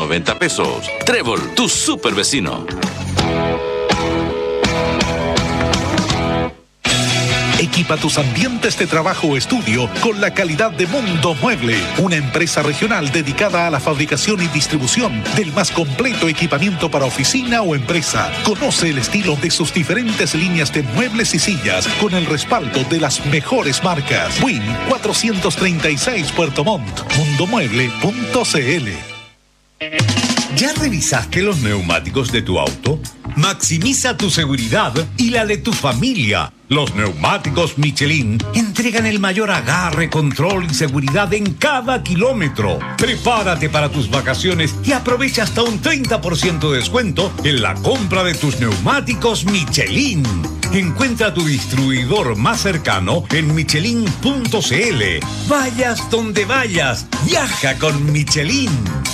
90 pesos. Trébol, tu super vecino. Equipa tus ambientes de trabajo o estudio con la calidad de Mundo Mueble, una empresa regional dedicada a la fabricación y distribución del más completo equipamiento para oficina o empresa. Conoce el estilo de sus diferentes líneas de muebles y sillas con el respaldo de las mejores marcas. Win 436 Puerto Montt, mundomueble.cl. ¿Ya revisaste los neumáticos de tu auto? Maximiza tu seguridad y la de tu familia. Los neumáticos Michelin entregan el mayor agarre, control y seguridad en cada kilómetro. Prepárate para tus vacaciones y aprovecha hasta un 30% de descuento en la compra de tus neumáticos Michelin. Encuentra tu distribuidor más cercano en michelin.cl. Vayas donde vayas, viaja con Michelin.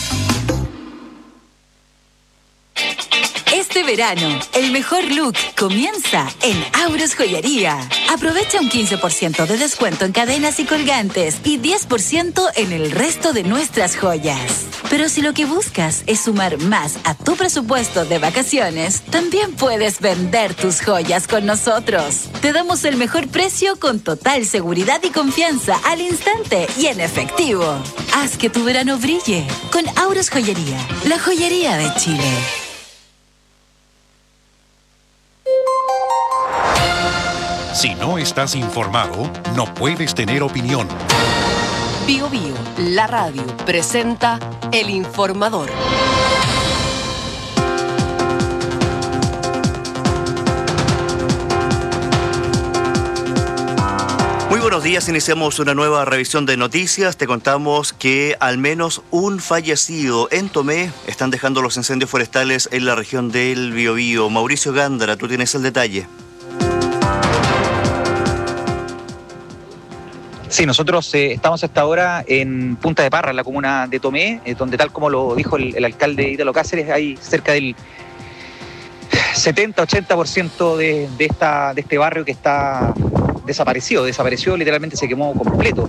Este verano, el mejor look comienza en Auros Joyería. Aprovecha un 15% de descuento en cadenas y colgantes y 10% en el resto de nuestras joyas. Pero si lo que buscas es sumar más a tu presupuesto de vacaciones, también puedes vender tus joyas con nosotros. Te damos el mejor precio con total seguridad y confianza al instante y en efectivo. Haz que tu verano brille con Auros Joyería, la joyería de Chile. Si no estás informado, no puedes tener opinión. Bio Bio, la radio, presenta El Informador. Muy buenos días, iniciamos una nueva revisión de noticias. Te contamos que al menos un fallecido en Tomé están dejando los incendios forestales en la región del Biobío. Mauricio Gándara, tú tienes el detalle. Sí, nosotros estamos hasta ahora en Punta de Parra, en la comuna de Tomé, donde tal como lo dijo el alcalde Ítalo Cáceres, hay cerca del 70-80% de este barrio que está desapareció, literalmente se quemó completo.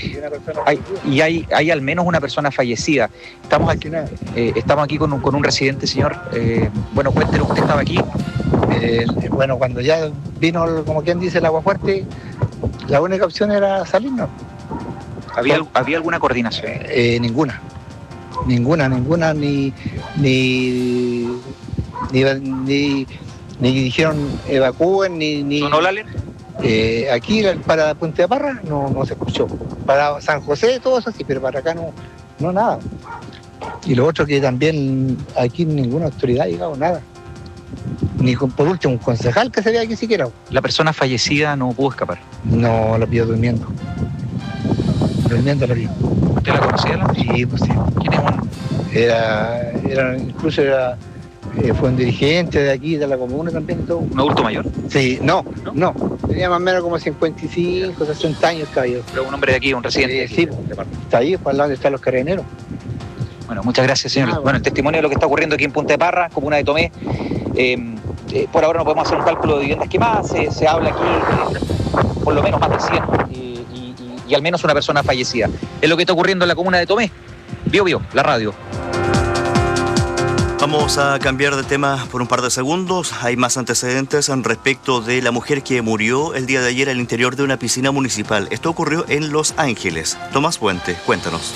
Hay al menos una persona fallecida. Estamos aquí con un residente, señor. Bueno, cuéntenos, usted estaba aquí. Bueno, cuando ya vino, como quien dice, el agua fuerte, la única opción era salirnos. ¿Había alguna coordinación? Ninguna, ni dijeron evacúen, ni... ¿No la alerta? Aquí para Punta de Parra no se escuchó. Para San José todo eso sí, pero para acá no nada. Y lo otro que también aquí ninguna autoridad ha llegado, nada. Ni por último un concejal que se vea aquí siquiera. ¿La persona fallecida no pudo escapar? No, la pilló durmiendo. Durmiendo la pilló. ¿Usted la conocía? Sí, pues sí. ¿Quién es uno? Fue un dirigente de aquí, de la comuna también y todo. ¿Un adulto mayor? Sí, no. Tenía más o menos como 55, 60 años, caballero. Pero un hombre de aquí, un residente. Sí, está ahí, para el lado donde están los carabineros. Bueno, muchas gracias, señor. Bueno, el testimonio de lo que está ocurriendo aquí en Punta de Parra, comuna de Tomé. Por ahora no podemos hacer un cálculo de viviendas quemadas. Se habla aquí por lo menos más de 100 y al menos una persona fallecida. Es lo que está ocurriendo en la comuna de Tomé. Bio Bio, la radio. Vamos a cambiar de tema por un par de segundos. Hay más antecedentes respecto de la mujer que murió el día de ayer al interior de una piscina municipal. Esto ocurrió en Los Ángeles. Tomás Puente, cuéntanos.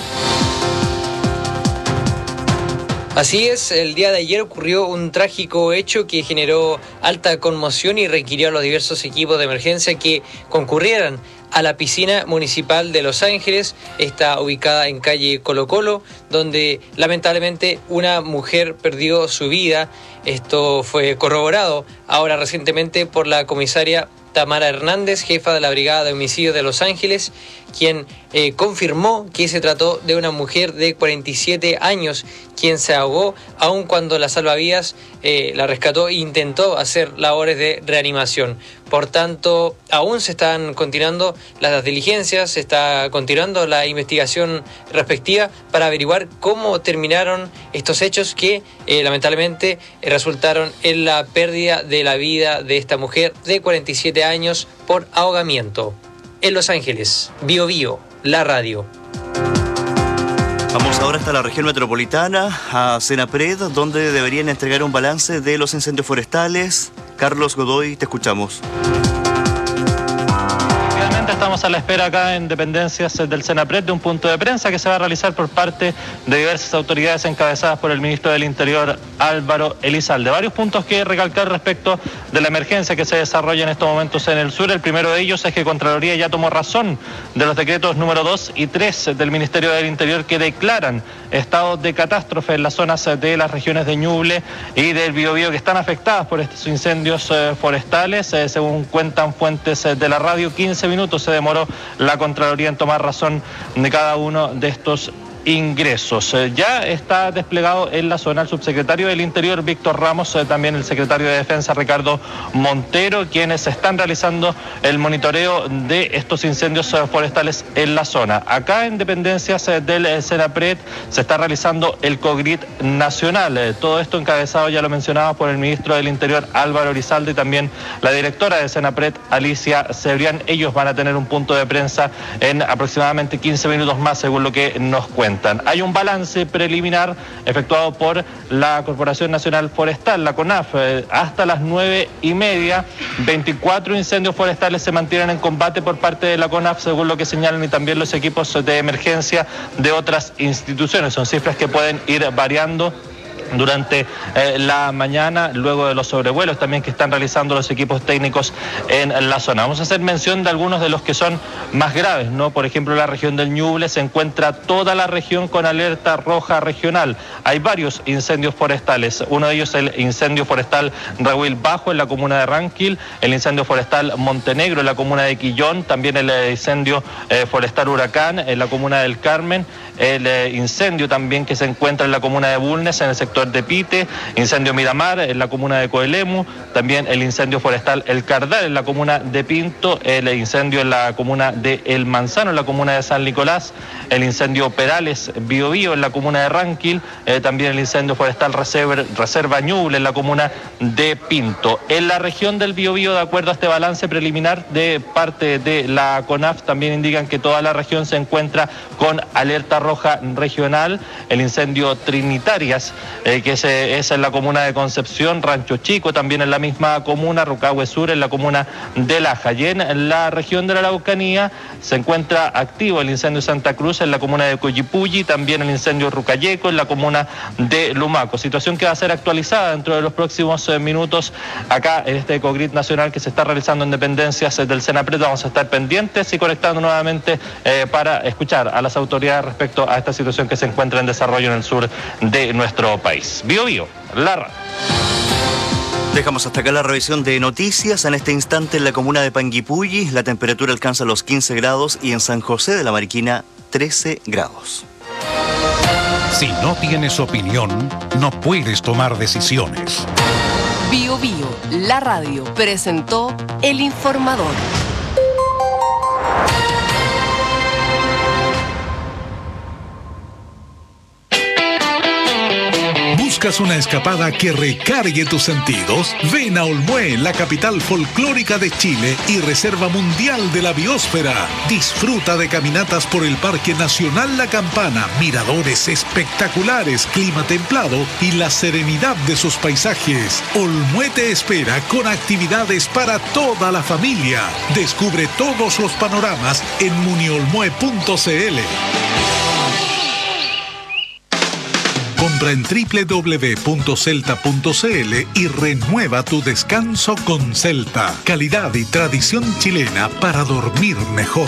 Así es, el día de ayer ocurrió un trágico hecho que generó alta conmoción y requirió a los diversos equipos de emergencia que concurrieran a la piscina municipal de Los Ángeles. Está ubicada en calle Colo Colo, donde lamentablemente una mujer perdió su vida. Esto fue corroborado ahora recientemente por la comisaria Tamara Hernández, jefa de la Brigada de Homicidios de Los Ángeles, quien confirmó que se trató de una mujer de 47 años quien se ahogó, aun cuando la salvavidas la rescató e intentó hacer labores de reanimación. Por tanto, aún se están continuando las diligencias, se está continuando la investigación respectiva para averiguar cómo terminaron estos hechos que lamentablemente resultaron en la pérdida de la vida de esta mujer de 47 años por ahogamiento. En Los Ángeles, Bio Bio, la radio. Vamos ahora hasta la región metropolitana, a Senapred, donde deberían entregar un balance de los incendios forestales. Carlos Godoy, te escuchamos. Estamos a la espera acá en dependencias del Senapred de un punto de prensa que se va a realizar por parte de diversas autoridades encabezadas por el ministro del Interior, Álvaro Elizalde. Varios puntos que recalcar respecto de la emergencia que se desarrolla en estos momentos en el sur. El primero de ellos es que Contraloría ya tomó razón de los decretos número 2 y 3 del Ministerio del Interior que declaran estado de catástrofe en las zonas de las regiones de Ñuble y del Biobío que están afectadas por estos incendios forestales. Según cuentan fuentes de la radio, 15 minutos se demoró la Contraloría en tomar razón de cada uno de estos ingresos. Ya está desplegado en la zona el subsecretario del Interior, Víctor Ramos, también el secretario de Defensa, Ricardo Montero, quienes están realizando el monitoreo de estos incendios forestales en la zona. Acá en dependencias del Senapred se está realizando el COGRIT nacional. Todo esto encabezado, ya lo mencionaba, por el ministro del Interior, Álvaro Elizalde, y también la directora de Senapred, Alicia Cebrián. Ellos van a tener un punto de prensa en aproximadamente 15 minutos más, según lo que nos cuentan. Hay un balance preliminar efectuado por la Corporación Nacional Forestal, la CONAF. Hasta las 9:30, 24 incendios forestales se mantienen en combate por parte de la CONAF, según lo que señalan y también los equipos de emergencia de otras instituciones. Son cifras que pueden ir variando durante la mañana, luego de los sobrevuelos también que están realizando los equipos técnicos en la zona. Vamos a hacer mención de algunos de los que son más graves, ¿no? Por ejemplo, la región del Ñuble se encuentra toda la región con alerta roja regional. Hay varios incendios forestales. Uno de ellos es el incendio forestal Rahuil Bajo en la comuna de Ranquil, el incendio forestal Montenegro en la comuna de Quillón, también el incendio forestal Huracán en la comuna del Carmen, el incendio también que se encuentra en la comuna de Bulnes, en el sector de Pite, incendio Miramar en la comuna de Coelemu, también el incendio forestal El Cardal en la comuna de Pinto, el incendio en la comuna de El Manzano en la comuna de San Nicolás, el incendio Perales Biobío en la comuna de Ranquil, también el incendio forestal Reserva Ñuble en la comuna de Pinto. En la región del Biobío, de acuerdo a este balance preliminar de parte de la CONAF, también indican que toda la región se encuentra con alerta roja regional. El incendio Trinitarias, que es en la comuna de Concepción, Rancho Chico también en la misma comuna, Rucahue Sur en la comuna de Laja. Y en la región de la Araucanía se encuentra activo el incendio Santa Cruz en la comuna de Coyipulli, también el incendio Rucayeco en la comuna de Lumaco. Situación que va a ser actualizada dentro de los próximos minutos acá en este COGRIT nacional que se está realizando en dependencias del Senapred. Vamos a estar pendientes y conectando nuevamente para escuchar a las autoridades respecto a esta situación que se encuentra en desarrollo en el sur de nuestro país. Biobío, la radio. Dejamos hasta acá la revisión de noticias. En este instante en la comuna de Panguipulli la temperatura alcanza los 15 grados y en San José de la Mariquina 13 grados. Si no tienes opinión, no puedes tomar decisiones. Biobío, la radio, presentó El Informador. ¿Buscas una escapada que recargue tus sentidos? Ven a Olmué, la capital folclórica de Chile y reserva mundial de la biosfera. Disfruta de caminatas por el Parque Nacional La Campana, miradores espectaculares, clima templado y la serenidad de sus paisajes. Olmué te espera con actividades para toda la familia. Descubre todos los panoramas en muniolmue.cl. Compra en www.celta.cl y renueva tu descanso con Celta. Calidad y tradición chilena para dormir mejor.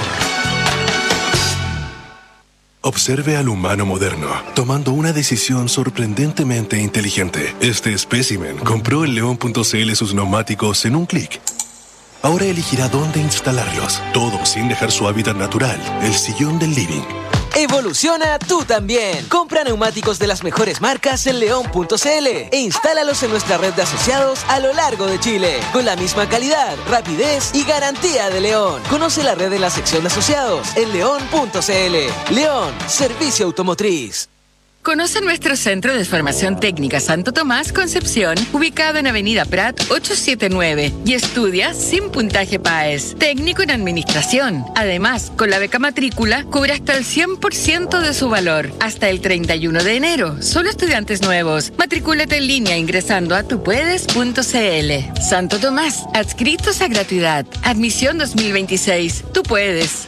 Observe al humano moderno, tomando una decisión sorprendentemente inteligente. Este espécimen compró en león.cl sus neumáticos en un clic. Ahora elegirá dónde instalarlos, todo sin dejar su hábitat natural, el sillón del living. Evoluciona tú también. Compra neumáticos de las mejores marcas en león.cl e instálalos en nuestra red de asociados a lo largo de Chile, con la misma calidad, rapidez y garantía de León. Conoce la red en la sección de asociados en león.cl. León, servicio automotriz. Conoce nuestro Centro de Formación Técnica Santo Tomás Concepción, ubicado en Avenida Prat 879, y estudia sin puntaje PAES, técnico en administración. Además, con la beca matrícula, cubre hasta el 100% de su valor, hasta el 31 de enero. Solo estudiantes nuevos. Matricúlate en línea ingresando a tupuedes.cl. Santo Tomás, adscritos a gratuidad. Admisión 2026. Tú puedes.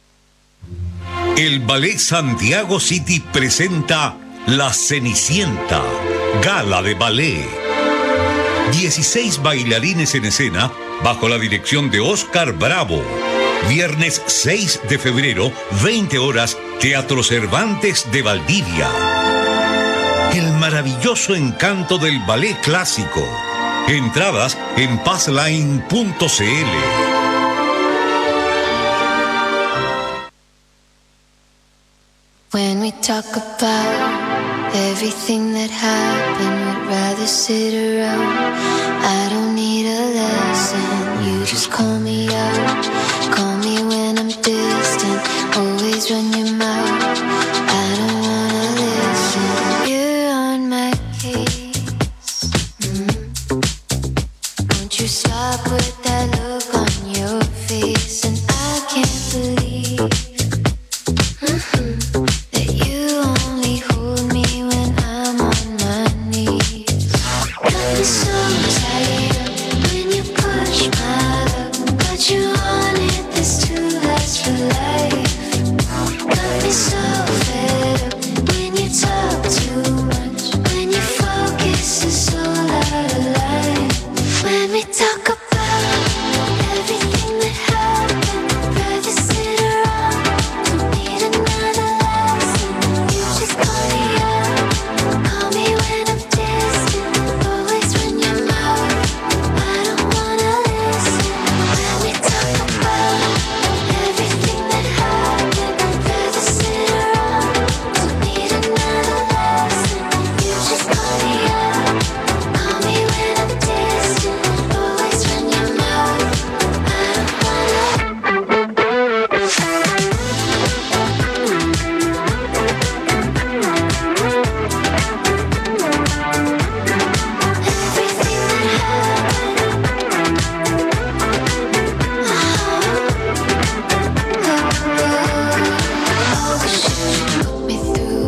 El Ballet Santiago City presenta La Cenicienta, gala de ballet. 16 bailarines en escena bajo la dirección de Oscar Bravo. Viernes 6 de febrero, 20 horas, Teatro Cervantes de Valdivia. El maravilloso encanto del ballet clásico. Entradas en passline.cl. When we talk about everything that happened, we'd rather sit around. I don't need a lesson, you just call me out. Call me when I'm distant, always run your mouth. I don't wanna listen, you're on my case. Won't you stop with that look on your face? And I can't believe so tired when you push my luck, but you wanted this to last for life. Got me so fed up when you talk too much, when your focus is all out of line. When we talk about everything that happened, I'd rather sit around, don't need another lesson. You just call me up, call me when I'm distant, always run your mouth. I don't wanna listen. When we talk about everything that happened, I'd rather sit around, don't need another lesson. You just call me up, call me when I'm distant, always run your mouth. I don't wanna. All the shit you put me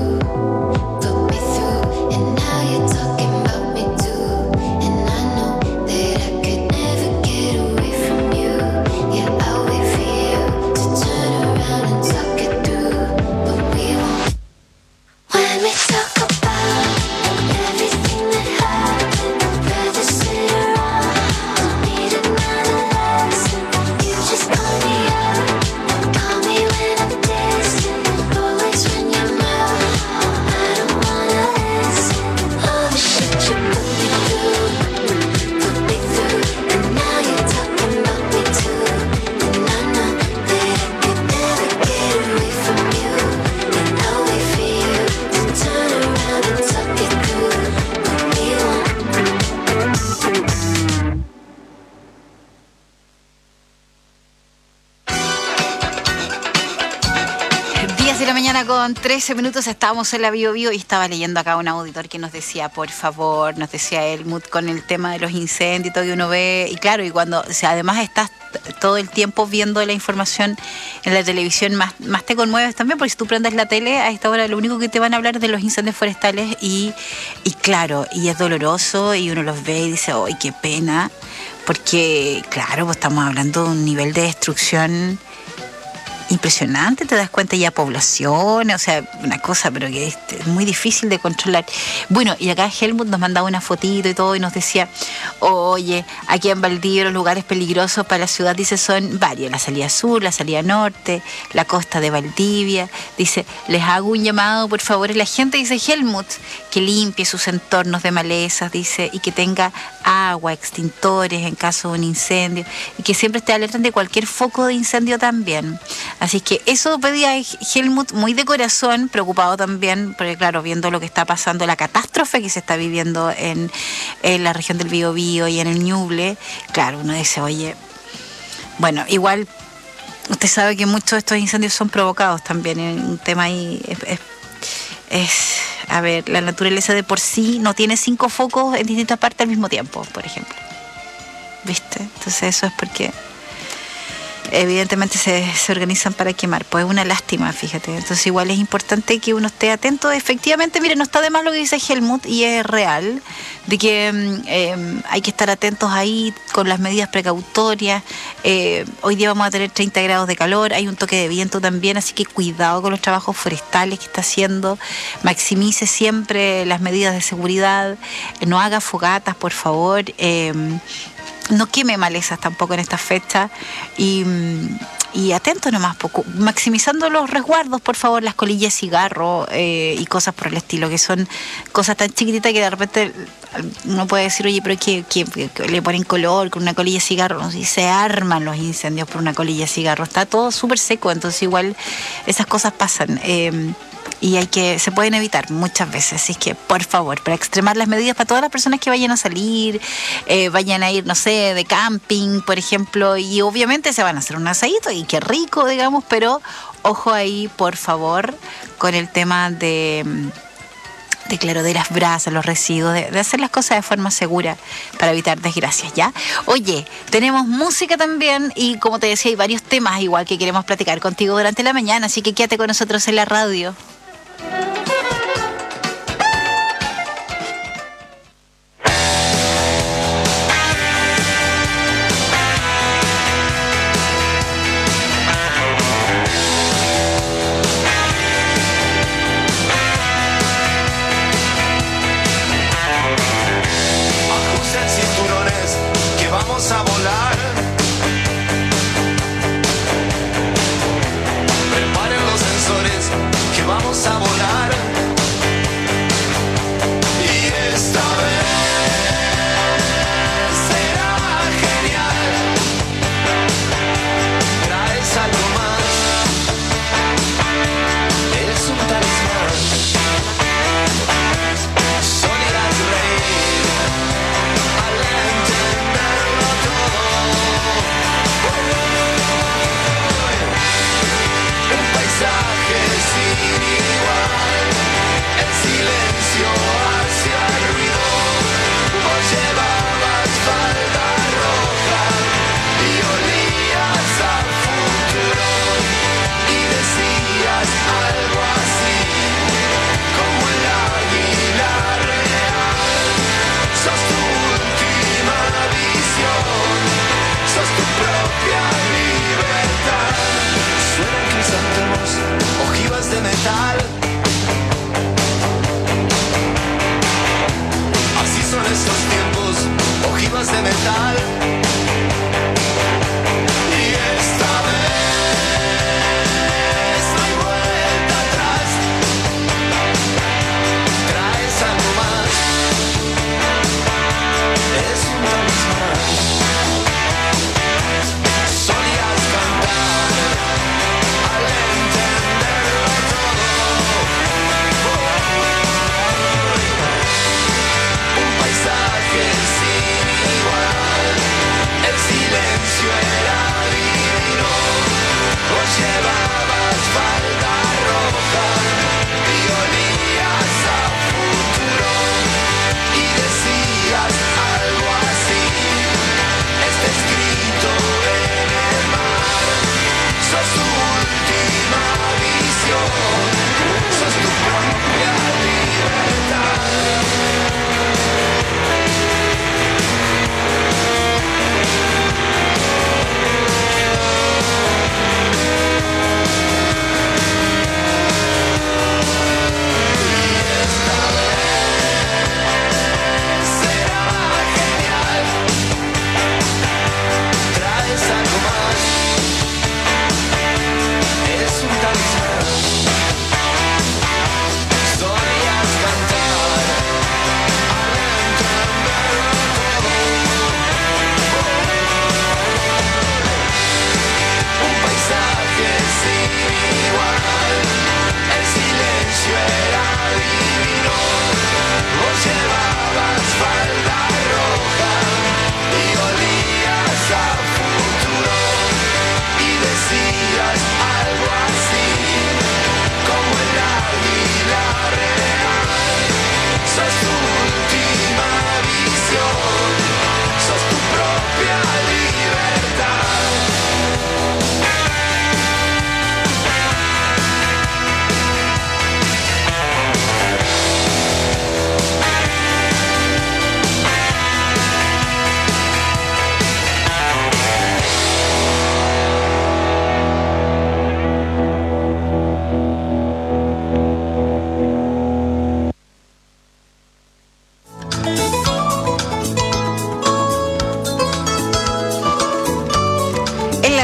through, and now you're talking about me too. And I know that I could never get away from you. Yeah, I'll wait for you to turn around and talk it through, but we won't. When we talk about everything that happened, I'd rather sit around, don't need another lesson. You just call me up, call me when I'm distant, always run your mouth. I don't wanna listen. All the shit you put me through, and now you're talking about me too. And I know that I could never get away from you. And I'll wait for you to turn around and talk it through, but we won't. 10 de la mañana con 13 minutos, estábamos en la Bio Bio y estaba leyendo acá un auditor que nos decía, por favor, nos decía Helmut, con el tema de los incendios y todo, y uno ve, y claro, y cuando, o sea, además estás todo el tiempo viendo la información en la televisión, más te conmueves también, porque si tú prendes la tele a esta hora lo único que te van a hablar es de los incendios forestales y claro, y es doloroso y uno los ve y dice, ¡ay, qué pena! Porque, claro, pues estamos hablando de un nivel de destrucción impresionante, te das cuenta ya poblaciones, o sea, una cosa, pero que es muy difícil de controlar. Bueno, y acá Helmut nos mandaba una fotito y todo y nos decía, oye, aquí en Valdivia los lugares peligrosos para la ciudad, dice, son varios, la salida sur, la salida norte, la costa de Valdivia, dice, les hago un llamado, por favor, a la gente, dice Helmut, que limpie sus entornos de malezas, dice, y que tenga agua, extintores en caso de un incendio, y que siempre esté alerta de cualquier foco de incendio también. Así que eso pedía Helmut muy de corazón, preocupado también, porque claro, viendo lo que está pasando, la catástrofe que se está viviendo en la región del Biobío y en el Ñuble, claro, uno dice, oye, bueno, igual usted sabe que muchos de estos incendios son provocados también, un tema ahí A ver, la naturaleza de por sí no tiene 5 focos en distintas partes al mismo tiempo, por ejemplo. ¿Viste? Entonces eso es porque evidentemente se organizan para quemar. Pues es una lástima, fíjate. Entonces igual es importante que uno esté atento. Efectivamente, mire, no está de más lo que dice Helmut, y es real, de que hay que estar atentos ahí con las medidas precautorias. Hoy día vamos a tener 30 grados de calor, hay un toque de viento también, así que cuidado con los trabajos forestales que está haciendo. Maximice siempre las medidas de seguridad, no haga fogatas, por favor. No queme malezas tampoco en esta fecha y atento nomás, poco, maximizando los resguardos, por favor, las colillas de cigarro y cosas por el estilo, que son cosas tan chiquititas que de repente uno puede decir, oye, pero que le ponen color con una colilla de cigarro, no sé, y se arman los incendios por una colilla de cigarro, está todo súper seco, entonces igual esas cosas pasan. Y se pueden evitar muchas veces, así que por favor, para extremar las medidas para todas las personas que vayan a salir, vayan a ir, no sé, de camping, por ejemplo, y obviamente se van a hacer un asadito y qué rico, digamos, pero ojo ahí, por favor, con el tema de las brasas, los residuos, de hacer las cosas de forma segura para evitar desgracias, ¿ya? Oye, tenemos música también y como te decía, hay varios temas igual que queremos platicar contigo durante la mañana, así que quédate con nosotros en la radio. A volar. Preparen los sensores que vamos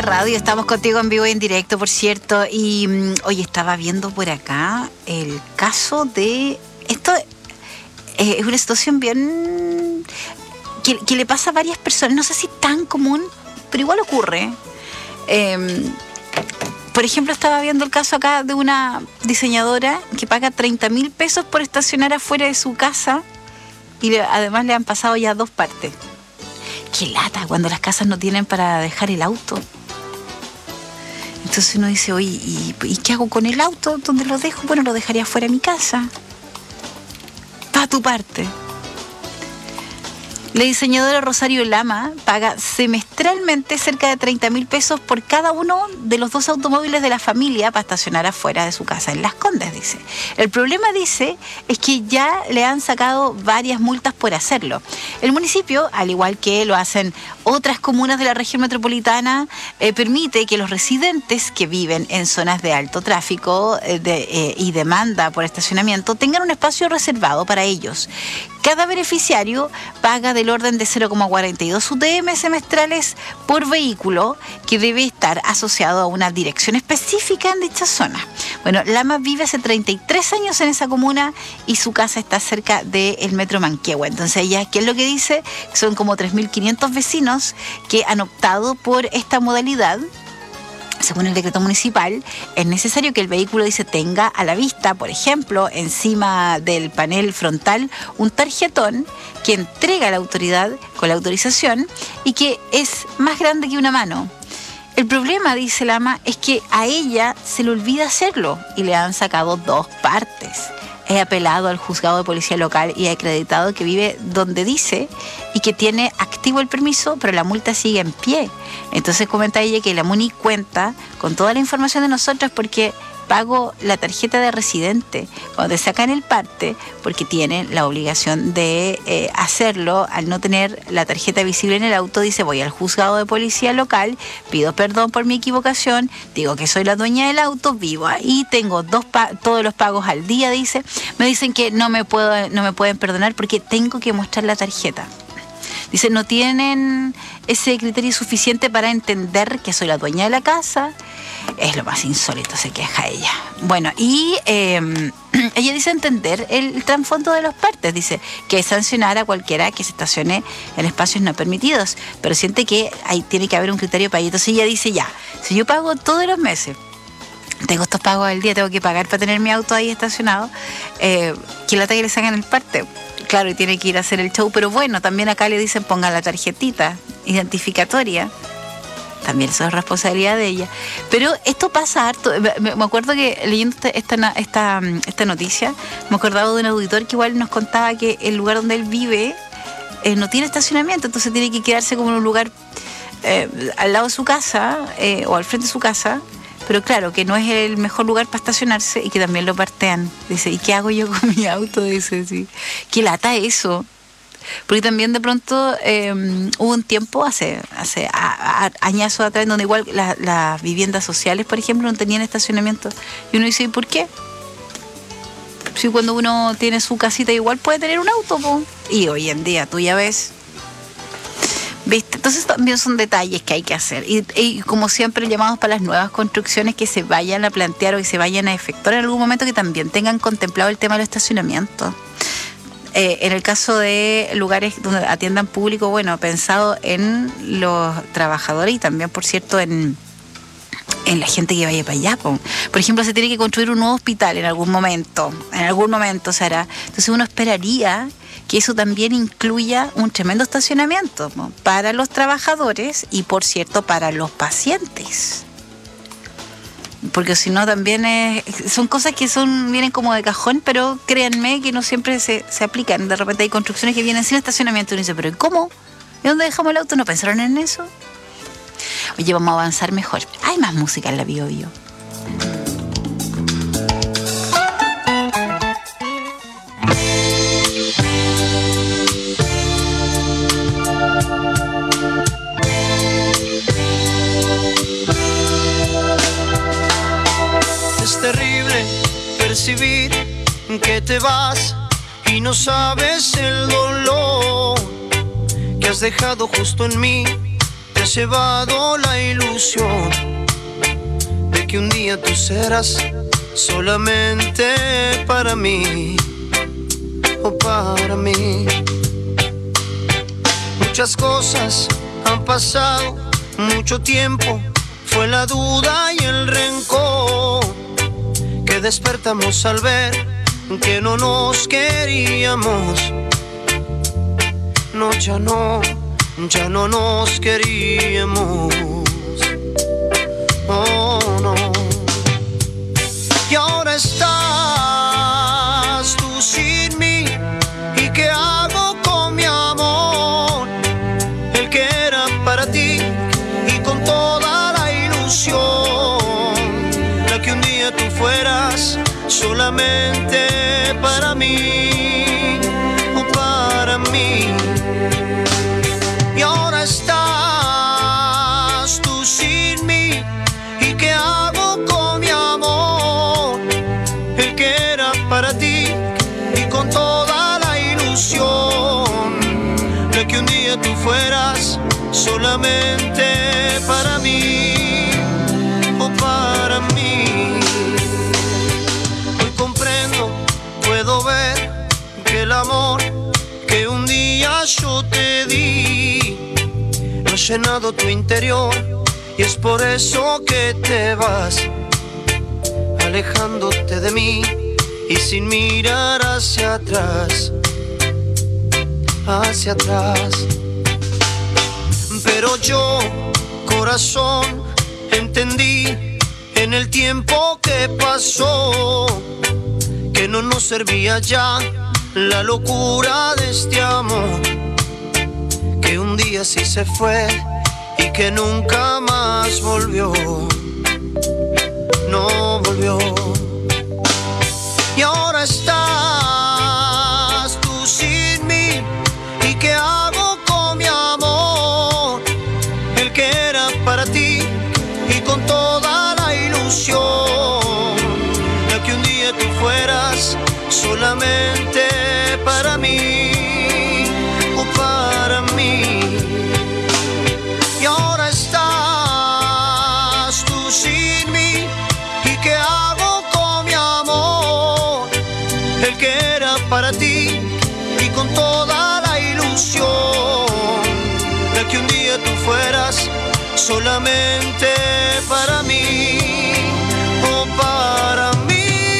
Radio, estamos contigo en vivo y en directo, por cierto. Y hoy estaba viendo por acá el caso de... Esto es una situación bien... Que le pasa a varias personas. No sé si tan común, pero igual ocurre. Por ejemplo, estaba viendo el caso acá de una diseñadora que paga 30.000 pesos por estacionar afuera de su casa y además le han pasado ya 2 partes. Qué lata cuando las casas no tienen para dejar el auto. Entonces uno dice, oye, ¿y qué hago con el auto? ¿Dónde lo dejo? Bueno, lo dejaría fuera de mi casa. Pa' tu parte. La diseñadora Rosario Lama paga semestralmente cerca de 30.000 pesos por cada uno de los 2 automóviles de la familia para estacionar afuera de su casa, en Las Condes, dice. El problema, dice, es que ya le han sacado varias multas por hacerlo. El municipio, al igual que lo hacen otras comunas de la región metropolitana, permite que los residentes que viven en zonas de alto tráfico y demanda por estacionamiento tengan un espacio reservado para ellos. Cada beneficiario paga del orden de 0,42 UTM semestrales por vehículo que debe estar asociado a una dirección específica en dicha zona. Bueno, Lama vive hace 33 años en esa comuna y su casa está cerca del metro Manquehue. Entonces ella, ¿qué es lo que dice? Son como 3.500 vecinos que han optado por esta modalidad. Según el decreto municipal, es necesario que el vehículo, dice, tenga a la vista, por ejemplo, encima del panel frontal, un tarjetón que entrega a la autoridad con la autorización y que es más grande que una mano. El problema, dice Lama, es que a ella se le olvida hacerlo y le han sacado 2 partes. He apelado al juzgado de policía local y he acreditado que vive donde dice y que tiene activo el permiso, pero la multa sigue en pie. Entonces comenta ella que la MUNI cuenta con toda la información de nosotros porque pago la tarjeta de residente cuando te sacan el parte, porque tienen la obligación de hacerlo. Al no tener la tarjeta visible en el auto, dice, voy al juzgado de policía local, pido perdón por mi equivocación, digo que soy la dueña del auto, vivo ahí, tengo todos los pagos al día, dice. Me dicen que no me pueden perdonar porque tengo que mostrar la tarjeta. Dice, no tienen ese criterio suficiente para entender que soy la dueña de la casa. Es lo más insólito, se queja ella. Bueno, y ella dice entender el trasfondo de los partes. Dice que es sancionar a cualquiera que se estacione en espacios no permitidos, pero siente que ahí tiene que haber un criterio para ello. Entonces ella dice, ya, si yo pago todos los meses, tengo estos pagos al día, tengo que pagar para tener mi auto ahí estacionado, que lata que le sacan el parte. Claro, y tiene que ir a hacer el show, pero bueno, también acá le dicen ponga la tarjetita identificatoria. También eso es responsabilidad de ella. Pero esto pasa harto. Me acuerdo que leyendo esta noticia, me acordaba de un auditor que igual nos contaba que el lugar donde él vive no tiene estacionamiento, entonces tiene que quedarse como en un lugar al lado de su casa o al frente de su casa. Pero claro, que no es el mejor lugar para estacionarse y que también lo partean. Dice, ¿y qué hago yo con mi auto? Dice, sí. ¿Qué lata eso? Porque también de pronto hubo un tiempo, hace añazos atrás, donde igual las viviendas sociales, por ejemplo, no tenían estacionamiento. Y uno dice, ¿y por qué? Si cuando uno tiene su casita igual puede tener un auto, po. Y hoy en día tú ya ves... ¿Viste? Entonces también son detalles que hay que hacer y como siempre llamados para las nuevas construcciones que se vayan a plantear o que se vayan a efectuar en algún momento, que también tengan contemplado el tema del estacionamiento. En el caso de lugares donde atiendan público, bueno, pensado en los trabajadores y también, por cierto, en la gente que vaya para allá. Por ejemplo, se tiene que construir un nuevo hospital en algún momento se hará. Entonces uno esperaría que eso también incluya un tremendo estacionamiento, ¿no?, para los trabajadores y, por cierto, para los pacientes. Porque si no también son cosas que vienen como de cajón, pero créanme que no siempre se aplican. De repente hay construcciones que vienen sin estacionamiento y uno dice, ¿pero cómo? ¿Y dónde dejamos el auto? ¿No pensaron en eso? Oye, vamos a avanzar mejor. Hay más música en la Bio Bio. Es terrible percibir que te vas y no sabes el dolor que has dejado justo en mí. te has llevado la ilusión de que un día tú serás solamente para mí o para mí. Muchas cosas han pasado, mucho tiempo, fue la duda y el rencor que despertamos al ver que no nos queríamos. No, ya no nos queríamos. Oh, no. Y ahora estás tú sin mí. ¿Y qué hago con mi amor? El que era para ti y con toda la ilusión, la que un día tú fueras solamente para mí o para mí. Y ahora estás tú sin mí. ¿Y qué hago con mi amor? El que era para ti y con toda la ilusión, de que un día tú fueras solamente para mí o para mí. Hoy comprendo, puedo ver que el amor que un día yo te di ha llenado tu interior, y es por eso que te vas alejándote de mí y sin mirar hacia atrás, hacia atrás. Pero yo, corazón, entendí en el tiempo que pasó que no nos servía ya la locura de este amor, que un día sí se fue y que nunca más volvió, no volvió. Y ahora estás tú sin mí. ¿Y qué hago con mi amor? El que era para ti y con toda la ilusión, la que un día tú fueras solamente para mí o para mí. Y ahora estás tú sin mí. ¿Y qué hago con mi amor? El que era para ti y con toda la ilusión, de que un día tú fueras solamente para mí o para mí.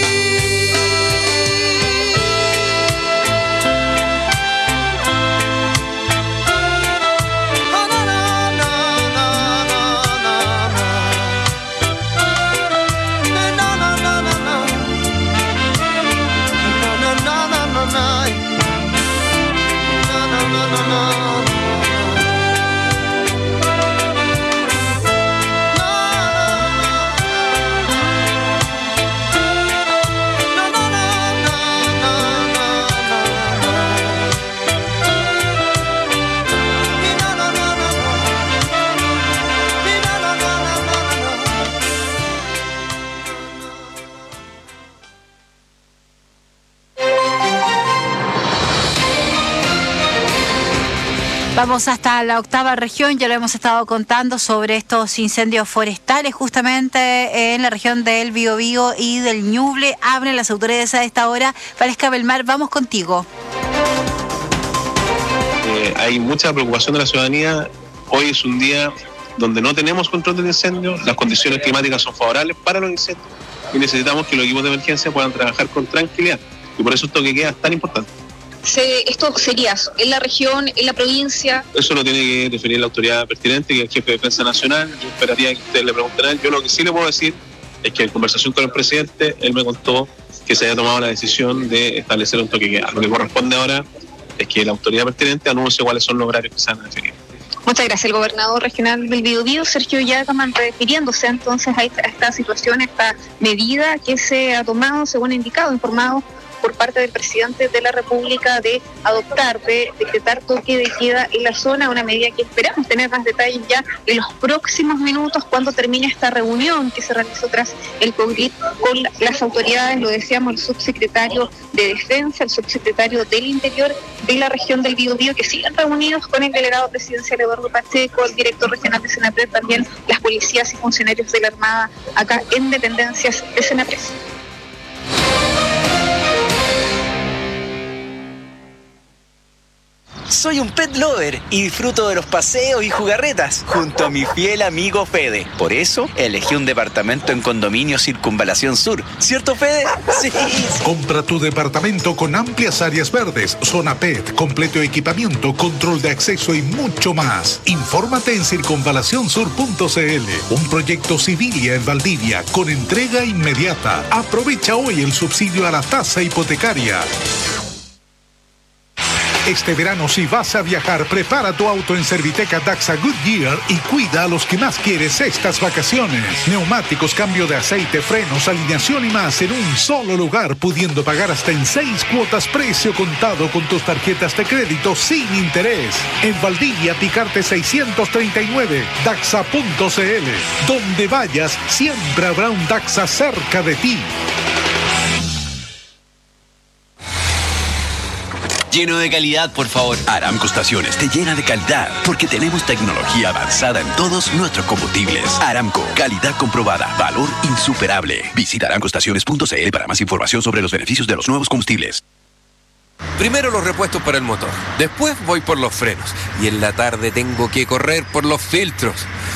Vamos hasta la octava región, ya lo hemos estado contando sobre estos incendios forestales justamente en la región del Biobío y del Ñuble. Abren las autoridades a esta hora. Valesca Belmar, vamos contigo. Hay mucha preocupación de la ciudadanía. Hoy es un día donde no tenemos control del incendio, las condiciones climáticas son favorables para los incendios y necesitamos que los equipos de emergencia puedan trabajar con tranquilidad, y por eso esto que queda es tan importante. ¿Esto sería en la región, en la provincia? Eso lo tiene que definir la autoridad pertinente, que es el jefe de Defensa Nacional. Yo esperaría que ustedes le preguntaran. Yo lo que sí le puedo decir es que en conversación con el presidente, él me contó que se haya tomado la decisión de establecer un toque de queda. Lo que corresponde ahora es que la autoridad pertinente anuncie cuáles son los horarios que se van a definir. Muchas gracias. El gobernador regional del Biobío, Sergio Yacaman, refiriéndose entonces a esta situación, a esta medida que se ha tomado, según ha indicado, informado por parte del presidente de la República de decretar toque de queda en la zona, una medida que esperamos tener más detalles ya en los próximos minutos cuando termine esta reunión que se realizó tras el COVID con las autoridades, lo decíamos, el subsecretario de Defensa, el subsecretario del Interior de la región del Biobío, que siguen reunidos con el delegado presidencial Eduardo Pacheco, el director regional de Senapred, también las policías y funcionarios de la Armada acá en dependencias de Senapred. Soy un pet lover y disfruto de los paseos y jugarretas junto a mi fiel amigo Fede. Por eso elegí un departamento en Condominio Circunvalación Sur. ¿Cierto, Fede? Sí. Compra tu departamento con amplias áreas verdes, zona PET, completo equipamiento, control de acceso y mucho más. Infórmate en circunvalacionsur.cl. Un proyecto Civilia en Valdivia con entrega inmediata. Aprovecha hoy el subsidio a la tasa hipotecaria. Este verano, si vas a viajar, prepara tu auto en Serviteca Daxa Goodyear y cuida a los que más quieres estas vacaciones. Neumáticos, cambio de aceite, frenos, alineación y más en un solo lugar, pudiendo pagar hasta en 6 cuotas precio contado con tus tarjetas de crédito sin interés. En Valdivia, Picarte 639, Daxa.cl. Donde vayas, siempre habrá un Daxa cerca de ti. Lleno de calidad, por favor. Aramco Estaciones te llena de calidad porque tenemos tecnología avanzada en todos nuestros combustibles. Aramco, calidad comprobada, valor insuperable. Visita aramcoestaciones.cl para más información sobre los beneficios de los nuevos combustibles. Primero los repuestos para el motor, después voy por los frenos y en la tarde tengo que correr por los filtros.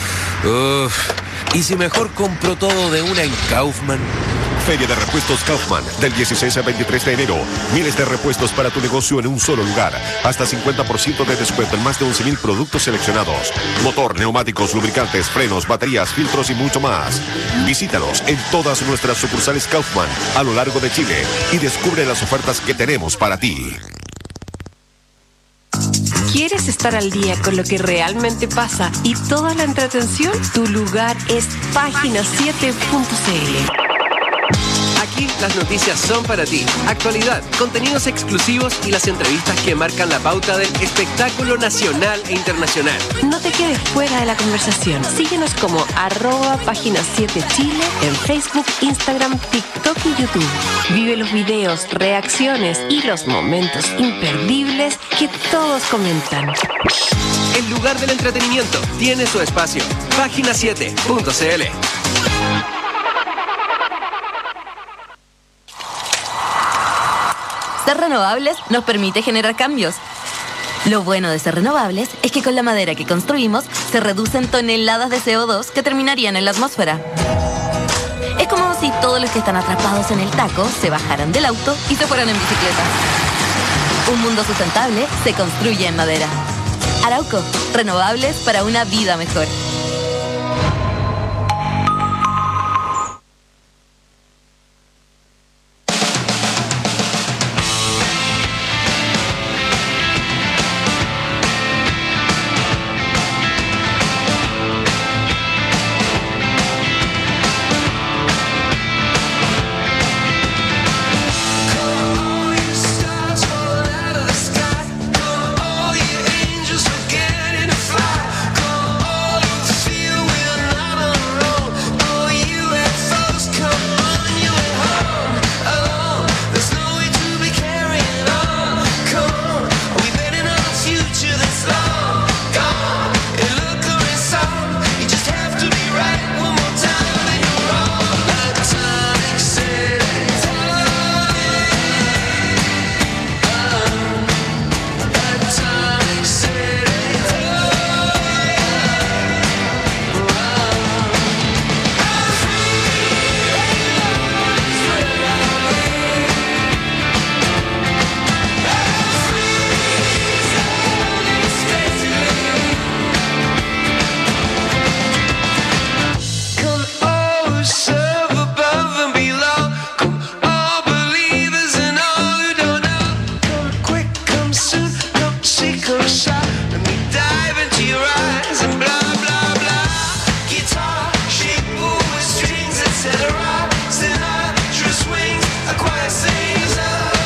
¿Y si mejor compro todo de una en Kaufman? Feria de Repuestos Kaufman, del 16 al 23 de enero. Miles de repuestos para tu negocio en un solo lugar. Hasta 50% de descuento en más de 11,000 productos seleccionados. Motor, neumáticos, lubricantes, frenos, baterías, filtros y mucho más. Visítanos en todas nuestras sucursales Kaufman a lo largo de Chile y descubre las ofertas que tenemos para ti. ¿Quieres estar al día con lo que realmente pasa y toda la entretención? Tu lugar es página7.cl. Aquí las noticias son para ti. Actualidad, contenidos exclusivos y las entrevistas que marcan la pauta del espectáculo nacional e internacional. No te quedes fuera de la conversación. Síguenos como @página7chile en Facebook, Instagram, TikTok y YouTube. Vive los videos, reacciones y los momentos imperdibles que todos comentan. El lugar del entretenimiento tiene su espacio. Página7.cl. Ser renovables nos permite generar cambios. Lo bueno de ser renovables es que con la madera que construimos se reducen toneladas de CO2 que terminarían en la atmósfera. Es como si todos los que están atrapados en el taco se bajaran del auto y se fueran en bicicleta. Un mundo sustentable se construye en madera. Arauco, renovables para una vida mejor. Sinatra, Sinatra swings, a choir sings.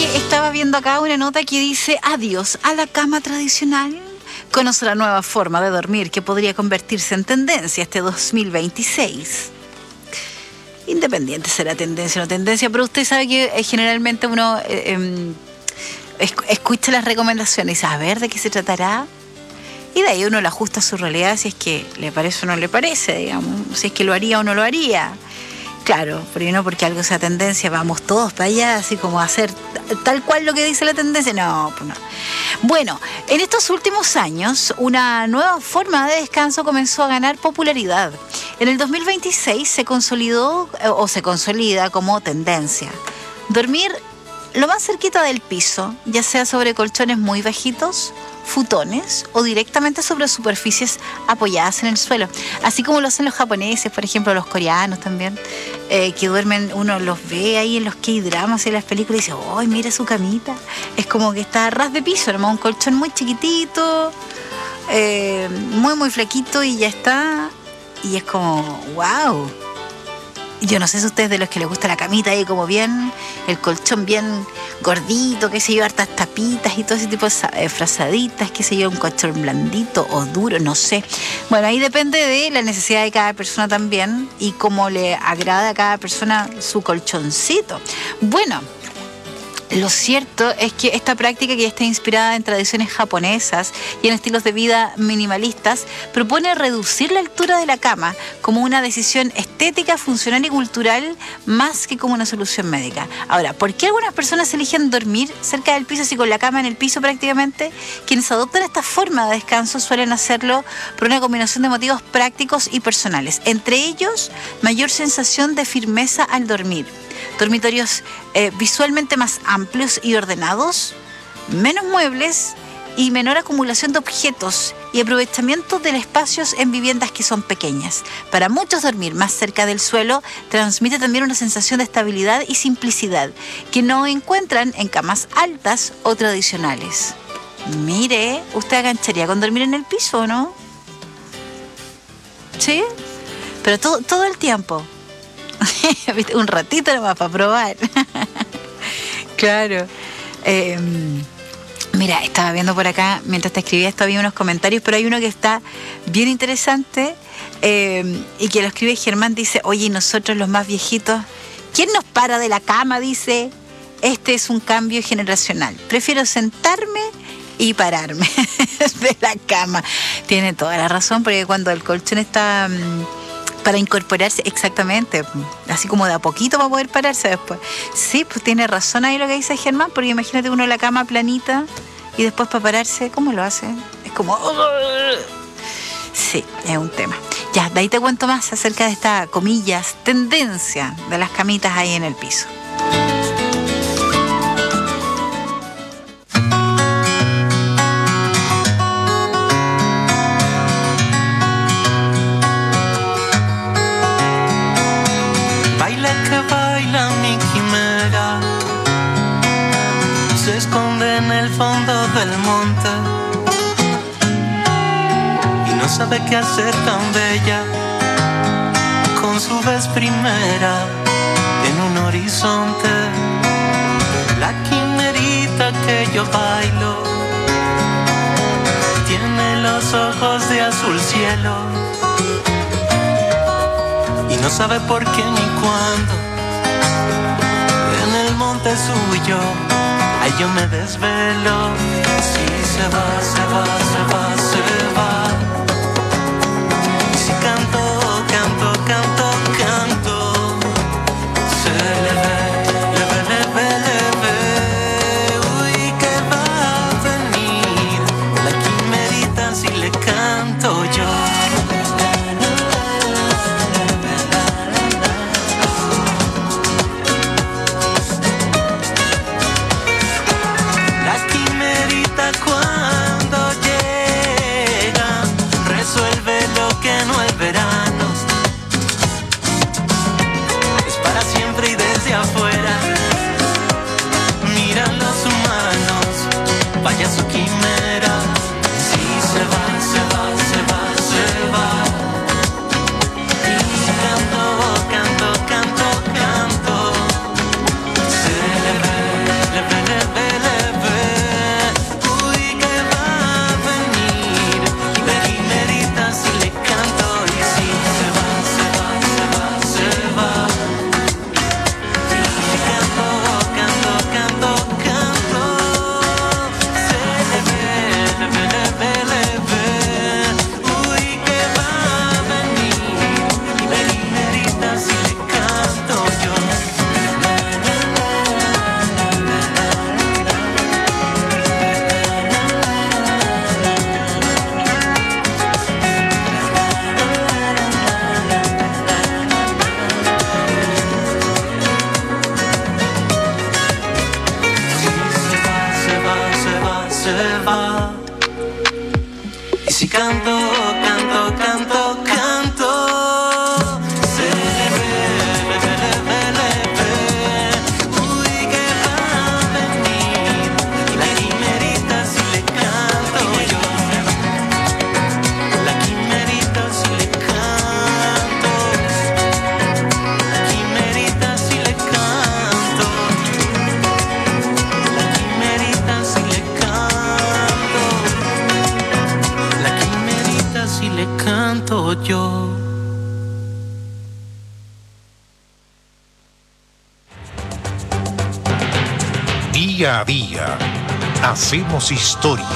que estaba viendo acá una nota que dice adiós a la cama tradicional. Conoce la nueva forma de dormir que podría convertirse en tendencia este 2026. Independiente será tendencia o no tendencia, pero usted sabe que generalmente uno escucha las recomendaciones y dice, a ver, ¿de qué se tratará? Y de ahí uno lo ajusta a su realidad, si es que le parece o no le parece, digamos, si es que lo haría o no lo haría. Claro, porque no porque algo sea tendencia, vamos todos para allá, así como a hacer tal cual lo que dice la tendencia. No, pues no. Bueno, en estos últimos años, una nueva forma de descanso comenzó a ganar popularidad. En el 2026 se consolidó o se consolida como tendencia. Dormir lo más cerquita del piso, ya sea sobre colchones muy bajitos, futones o directamente sobre superficies apoyadas en el suelo, así como lo hacen los japoneses, por ejemplo, los coreanos también, que duermen, uno los ve ahí en los K-dramas y en las películas y dice, ¡ay, mira su camita! Es como que está a ras de piso, hermano, un colchón muy chiquitito, muy muy flaquito y ya está, y es como, ¡wow! Yo no sé si a ustedes de los que les gusta la camita ahí como bien, el colchón bien gordito, qué sé yo, hartas tapitas y todo ese tipo de frazaditas, qué sé yo, un colchón blandito o duro, no sé. Bueno, ahí depende de la necesidad de cada persona también y cómo le agrada a cada persona su colchoncito. Bueno, lo cierto es que esta práctica, que está inspirada en tradiciones japonesas y en estilos de vida minimalistas, propone reducir la altura de la cama como una decisión estética, funcional y cultural más que como una solución médica. Ahora, ¿por qué algunas personas eligen dormir cerca del piso, así con la cama en el piso prácticamente? Quienes adoptan esta forma de descanso suelen hacerlo por una combinación de motivos prácticos y personales. Entre ellos, mayor sensación de firmeza al dormir, dormitorios visualmente más amplios y ordenados, menos muebles y menor acumulación de objetos y aprovechamiento de espacios en viviendas que son pequeñas. Para muchos, dormir más cerca del suelo transmite también una sensación de estabilidad y simplicidad que no encuentran en camas altas o tradicionales. Mire, ¿usted agancharía con dormir en el piso o no? ¿Sí? Pero todo el tiempo. Un ratito nomás para probar. Claro. Mira, estaba viendo por acá, mientras te escribía esto había unos comentarios, pero hay uno que está bien interesante y que lo escribe Germán, dice, oye, nosotros los más viejitos, ¿quién nos para de la cama? Dice, este es un cambio generacional. Prefiero sentarme y pararme de la cama. Tiene toda la razón, porque cuando el colchón está para incorporarse, exactamente, así como de a poquito para poder pararse después. Sí, pues tiene razón ahí lo que dice Germán, porque imagínate uno en la cama planita y después para pararse, ¿cómo lo hace? Es como... Sí, es un tema. Ya, de ahí te cuento más acerca de esta, comillas, tendencia de las camitas ahí en el piso. Se esconde en el fondo del monte y no sabe qué hacer tan bella con su vez primera en un horizonte. La quimerita que yo bailo tiene los ojos de azul cielo y no sabe por qué ni cuándo. En el monte suyo ay, yo me desvelo. Si se va, se va, se va, se va. Y si canto, canto, canto, canto, se le ve, uy, que va a venir la quimerita si le canto yo. Cuando llega como yo. Día a día, hacemos historia.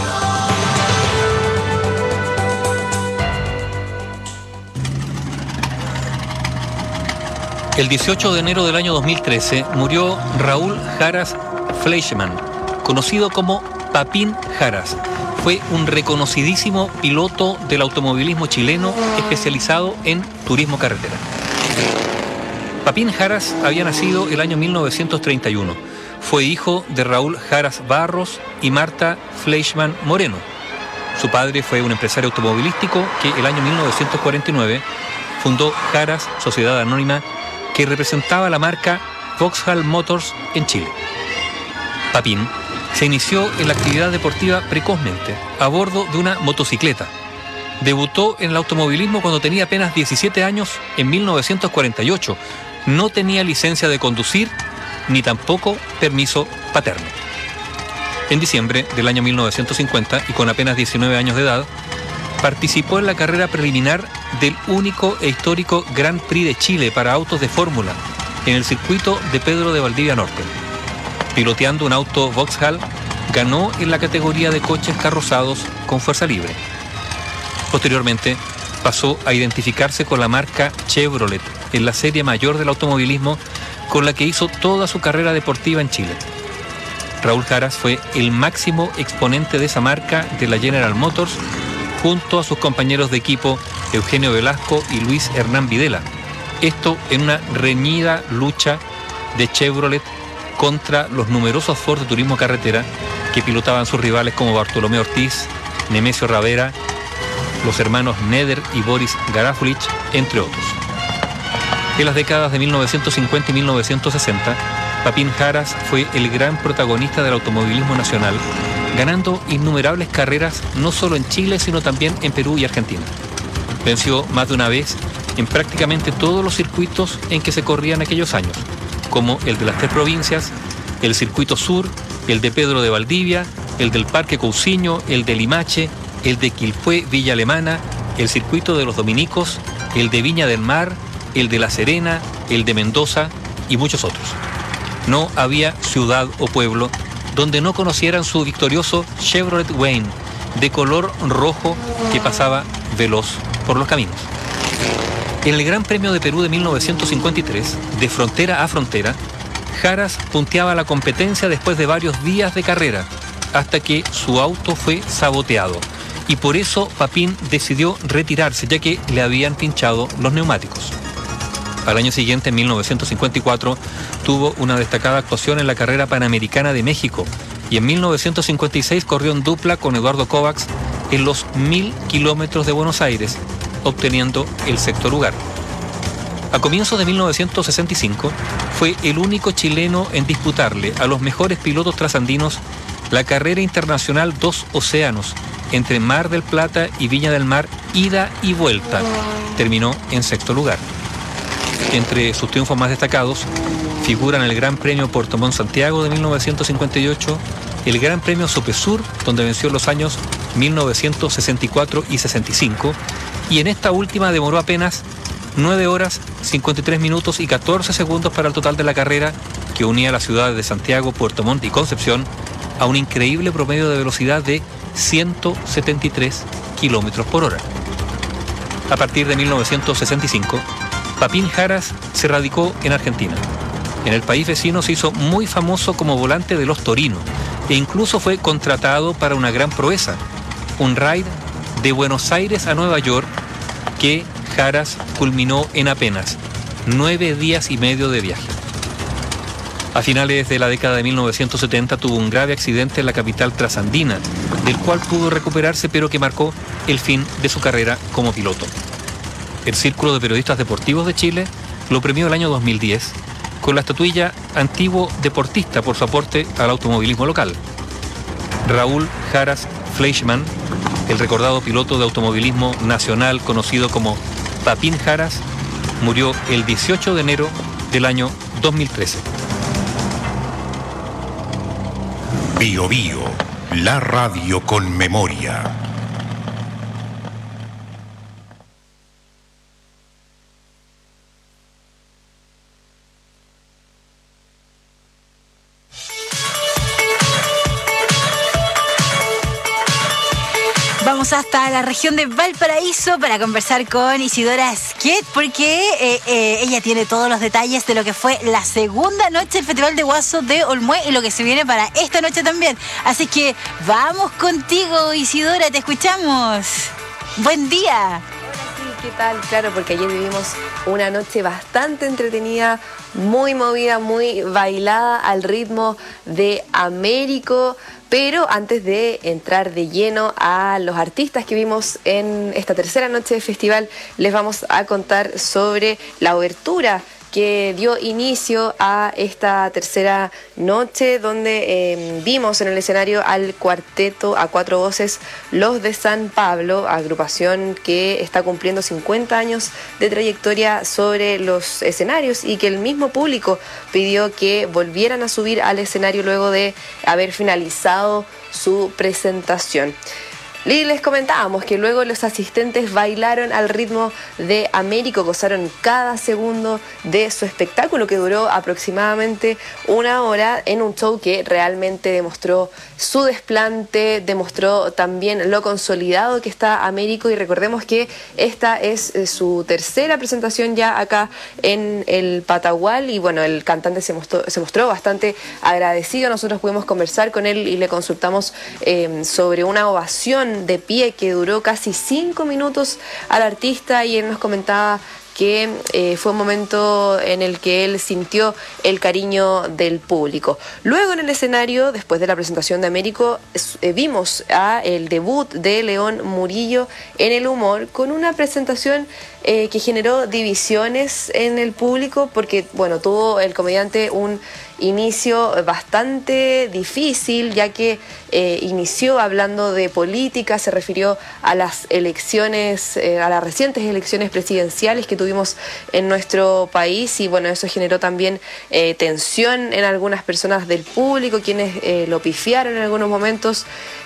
El 18 de enero del año 2013 murió Raúl Jaras Fleischmann, conocido como Papín Jaras. Fue un reconocidísimo piloto del automovilismo chileno especializado en turismo carretera. Papín Jaras había nacido el año 1931. Fue hijo de Raúl Jaras Barros y Marta Fleischmann Moreno. Su padre fue un empresario automovilístico que el año 1949 fundó Jaras Sociedad Anónima, que representaba la marca Vauxhall Motors en Chile. Papín se inició en la actividad deportiva precozmente, a bordo de una motocicleta. Debutó en el automovilismo cuando tenía apenas 17 años en 1948. No tenía licencia de conducir ni tampoco permiso paterno. En diciembre del año 1950, y con apenas 19 años de edad, participó en la carrera preliminar del único e histórico Grand Prix de Chile para autos de fórmula en el circuito de Pedro de Valdivia Norte. Piloteando un auto Vauxhall, ganó en la categoría de coches carrozados con fuerza libre. Posteriormente, pasó a identificarse con la marca Chevrolet en la serie mayor del automovilismo, con la que hizo toda su carrera deportiva en Chile. Raúl Jaras fue el máximo exponente de esa marca de la General Motors, junto a sus compañeros de equipo Eugenio Velasco y Luis Hernán Videla. Esto en una reñida lucha de Chevrolet contra los numerosos Ford de turismo carretera que pilotaban sus rivales como Bartolomé Ortiz, Nemesio Ravera, los hermanos Neder y Boris Garafulich, entre otros. En las décadas de 1950 y 1960, Papín Jaras fue el gran protagonista del automovilismo nacional, ganando innumerables carreras no solo en Chile, sino también en Perú y Argentina. Venció más de una vez en prácticamente todos los circuitos en que se corrían aquellos años, como el de las 3 provincias, el Circuito Sur, el de Pedro de Valdivia, el del Parque Cousiño, el de Limache, el de Quilpué Villa Alemana, el Circuito de los Dominicos, el de Viña del Mar, el de La Serena, el de Mendoza y muchos otros. No había ciudad o pueblo donde no conocieran su victorioso Chevrolet Wayne, de color rojo, que pasaba veloz por los caminos. En el Gran Premio de Perú de 1953, de frontera a frontera, Jaras punteaba la competencia después de varios días de carrera, hasta que su auto fue saboteado, y por eso Papín decidió retirarse, ya que le habían pinchado los neumáticos. Al año siguiente, en 1954, tuvo una destacada actuación en la carrera Panamericana de México, y en 1956 corrió en dupla con Eduardo Kovacs en los 1000 kilómetros de Buenos Aires, obteniendo el 6º lugar. A comienzos de 1965, fue el único chileno en disputarle a los mejores pilotos trasandinos la carrera internacional 2 océanos, entre Mar del Plata y Viña del Mar, ida y vuelta. Terminó en 6º lugar. Entre sus triunfos más destacados figuran el Gran Premio Puerto Montt Santiago de 1958, el Gran Premio Sopesur, donde venció en los años 1964 y 65, y en esta última demoró apenas 9 horas, 53 minutos y 14 segundos para el total de la carrera, que unía las ciudades de Santiago, Puerto Montt y Concepción a un increíble promedio de velocidad de 173 kilómetros por hora. A partir de 1965, Papín Jaras se radicó en Argentina. En el país vecino se hizo muy famoso como volante de los Torinos e incluso fue contratado para una gran proeza, un raid de Buenos Aires a Nueva York que Jaras culminó en apenas 9 días y medio de viaje. A finales de la década de 1970 tuvo un grave accidente en la capital trasandina, del cual pudo recuperarse, pero que marcó el fin de su carrera como piloto. El Círculo de Periodistas Deportivos de Chile lo premió el año 2010 con la estatuilla Antiguo Deportista por su aporte al automovilismo local. Raúl Jaras Fleischmann, el recordado piloto de automovilismo nacional conocido como Papín Jaras, murió el 18 de enero del año 2013. Bio Bio, la radio con memoria. vamos hasta la región de Valparaíso para conversar con Isidora Sket, porque ella tiene todos los detalles de lo que fue la segunda noche del Festival de Guaso de Olmué y lo que se viene para esta noche también. Así que vamos contigo, Isidora, te escuchamos. Buen día. ¿Qué tal? Claro, porque ayer vivimos una noche bastante entretenida, muy movida, muy bailada al ritmo de Américo. Pero antes de entrar de lleno a los artistas que vimos en esta tercera noche de festival, les vamos a contar sobre la obertura que dio inicio a esta tercera noche, donde vimos en el escenario al cuarteto a cuatro voces Los de San Pablo, agrupación que está cumpliendo 50 años de trayectoria sobre los escenarios y que el mismo público pidió que volvieran a subir al escenario luego de haber finalizado su presentación. Y les comentábamos que luego los asistentes bailaron al ritmo de Américo, gozaron cada segundo de su espectáculo, que duró aproximadamente una hora, en un show que realmente demostró su desplante, demostró también lo consolidado que está Américo, y recordemos que esta es su tercera presentación ya acá en el Patagual, y bueno, el cantante se mostró bastante agradecido. Nosotros pudimos conversar con él y le consultamos sobre una ovación de pie que duró casi 5 minutos al artista, y él nos comentaba que fue un momento en el que él sintió el cariño del público. Luego en el escenario, después de la presentación de Américo, vimos el debut de León Murillo en el humor, con una presentación que generó divisiones en el público, porque bueno, tuvo el comediante un inicio bastante difícil, ya que inició hablando de política, se refirió a las elecciones, a las recientes elecciones presidenciales que tuvimos en nuestro país, y bueno, eso generó también tensión en algunas personas del público, quienes lo pifiaron en algunos momentos.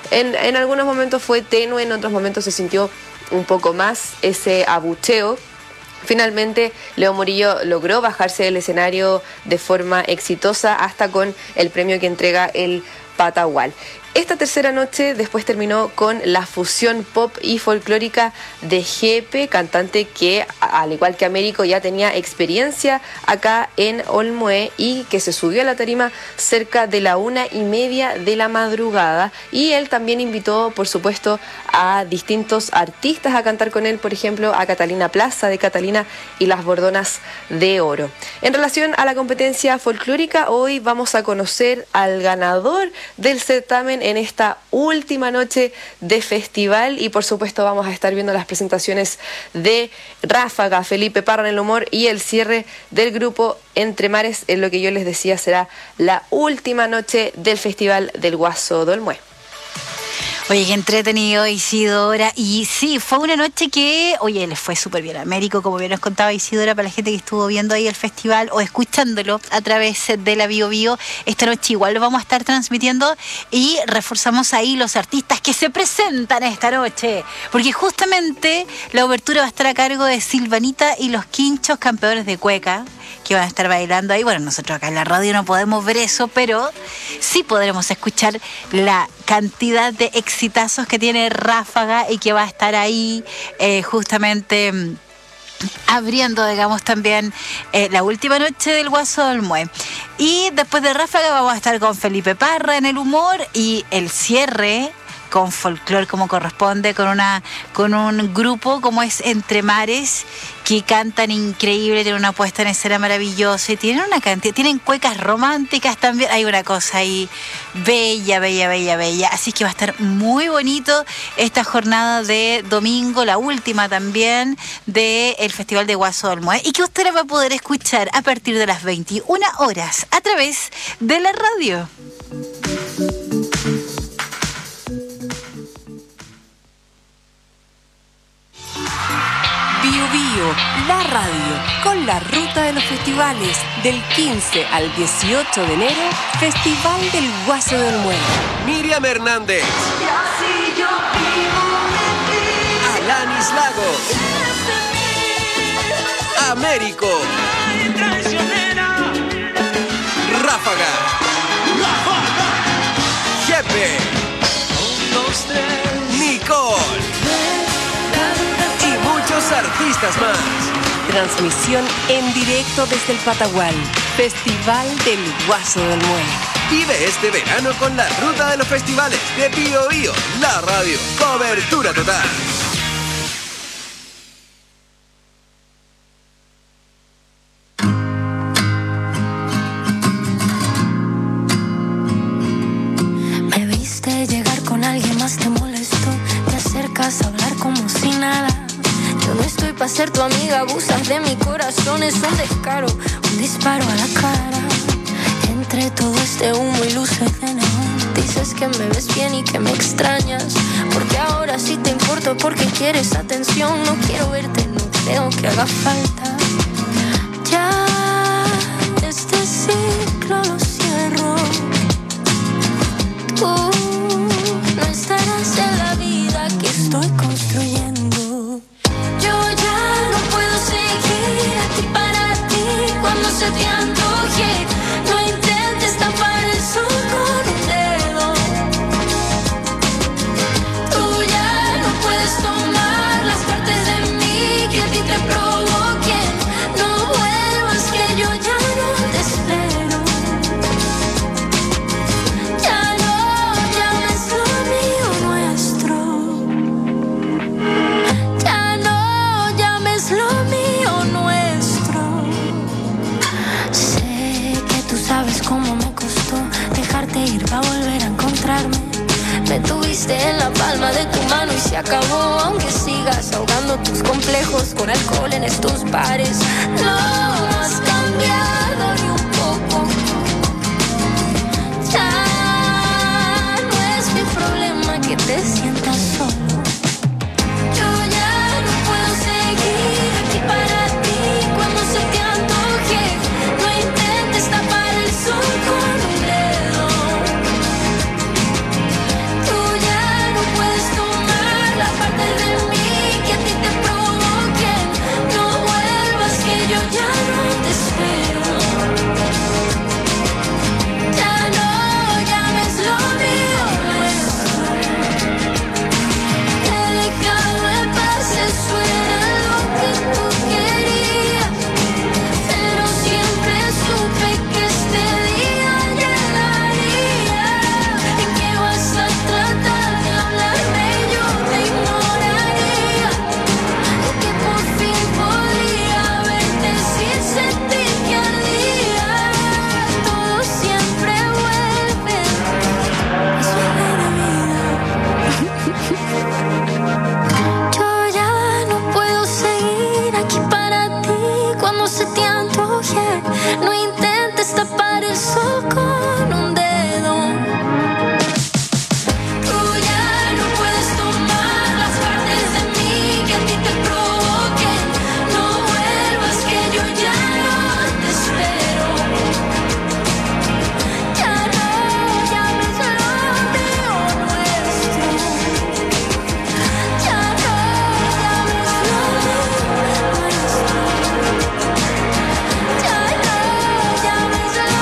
En algunos momentos fue tenue, en otros momentos se sintió un poco más ese abucheo. Finalmente, León Murillo logró bajarse del escenario de forma exitosa, hasta con el premio que entrega el Patagual. Esta tercera noche después terminó con la fusión pop y folclórica de Jepe, cantante que, al igual que Américo, ya tenía experiencia acá en Olmué y que se subió a la tarima cerca de la 1:30 de la madrugada. Y él también invitó, por supuesto, a distintos artistas a cantar con él, por ejemplo, a Catalina Plaza de Catalina y las Bordonas de Oro. En relación a la competencia folclórica, hoy vamos a conocer al ganador del certamen en esta última noche de festival, y por supuesto vamos a estar viendo las presentaciones de Ráfaga, Felipe Parra en el humor, y el cierre del grupo Entre Mares, en lo que yo les decía será la última noche del Festival del Guaso de Olmué. Oye, qué entretenido, Isidora. Y sí, fue una noche que, oye, les fue súper bien a Américo, como bien nos contaba Isidora, para la gente que estuvo viendo ahí el festival o escuchándolo a través de la Bio Bio. Esta noche igual lo vamos a estar transmitiendo, y reforzamos ahí los artistas que se presentan esta noche, porque justamente la obertura va a estar a cargo de Silvanita y los Quinchos, campeones de cueca, que van a estar bailando ahí. Bueno, nosotros acá en la radio no podemos ver eso, pero sí podremos escuchar la cantidad de exitazos que tiene Ráfaga, y que va a estar ahí justamente abriendo, digamos, también la última noche del Guaso de Olmué. Y después de Ráfaga vamos a estar con Felipe Parra en el humor, y el cierre con folclore como corresponde, con un grupo como es Entre Mares, que cantan increíble, tienen una puesta en escena maravillosa, y tienen una cantidad, tienen cuecas románticas también, hay una cosa ahí bella, bella, bella, bella. Así que va a estar muy bonito esta jornada de domingo, la última también del Festival de Guaso de Olmué, y que usted la va a poder escuchar a partir de las 21 horas a través de la radio. Bio Bio, la radio, con la ruta de los festivales del 15 al 18 de enero, Festival del Guaso de Olmué. Miriam Hernández. Alanis Lagos. Américo. Ráfaga. Jepe. Nicole. artistas más. Transmisión en directo desde el Patagual. Festival del Guaso del Muelle. Vive este verano con la ruta de los festivales de Bio Bio, la radio. Cobertura total. Me viste llegar con alguien más, te molestó. Te acercas a hablar como si nada. Yo no estoy para ser tu amiga, abusas de mi corazón. Es un descaro, un disparo a la cara. Entre todo este humo y luces de neón, dices que me ves bien y que me extrañas. Porque ahora sí te importo, porque quieres atención. No quiero verte, no creo que haga falta. Ya este ciclo lo cierro. Tú no estarás en la vida que estoy construyendo. Yo ya no puedo seguir aquí para ti cuando se te antoje. No intentes tapar el sol con un dedo. Tú ya no puedes tomar las partes de mí que a ti te provoquen. No vuelvas, que yo ya no te espero. Ya no llames lo mío nuestro. Ya no llames lo mío nuestro. Sé que tú sabes cómo me costó dejarte ir para volver a encontrarme. Me tuviste en la palma de tu mano y se acabó. Aunque sigas ahogando tus complejos con alcohol en estos bares, no has cambiado ni un poco. Ya no es mi problema que te sientas solo. Yo ya no puedo seguir aquí para ti cuando se te antoje. No intentes tapar el sol con un dedo. Tú ya no puedes tomar la parte de mí que a ti te provoquen. No vuelvas, que yo ya no te espero. Ya no llames lo mío nuestro. Te he dejado en paz, eso era lo que tú querías. Pero siempre supe que este día llegaría. ¿En qué vas a tratar de hablarme? Yo te ignoraría. Que por fin podría verte sin sentir que ardía. Todo siempre vuelve a su vida. Yo ya no puedo seguir aquí para ti cuando se te antoje. No intentes tapar el sol con un dedo. Tú ya no puedes tomar las partes de mí que a ti te provoquen. No vuelvas, que yo ya no te espero. Ya no llames lo mío nuestro. Ya no llames lo mío nuestro. Ya no llames lo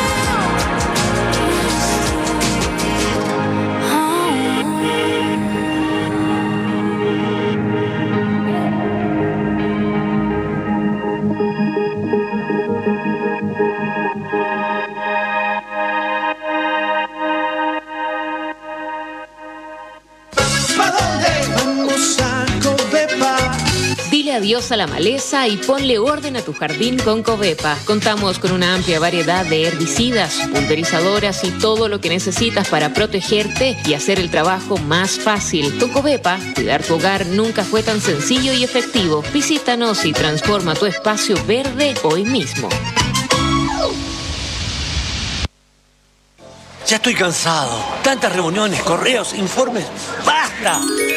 ¿Pa' dónde vamos a Covepa? Dile adiós a la maleza y ponle orden a tu jardín con Covepa. Contamos con una amplia variedad de herbicidas, pulverizadoras y todo lo que necesitas para protegerte y hacer el trabajo más fácil. Con Covepa, cuidar tu hogar nunca fue tan sencillo y efectivo. Visítanos y transforma tu espacio verde hoy mismo. Ya estoy cansado. Tantas reuniones, correos, informes. ¡Basta!